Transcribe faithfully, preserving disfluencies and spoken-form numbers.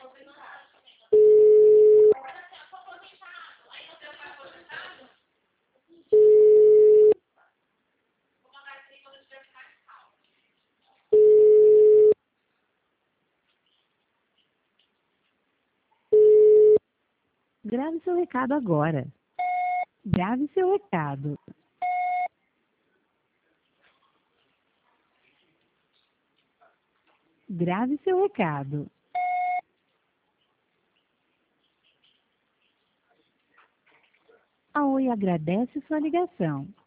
Grave seu recado agora. Grave seu recado. Grave seu recado. A Oi agradece sua ligação.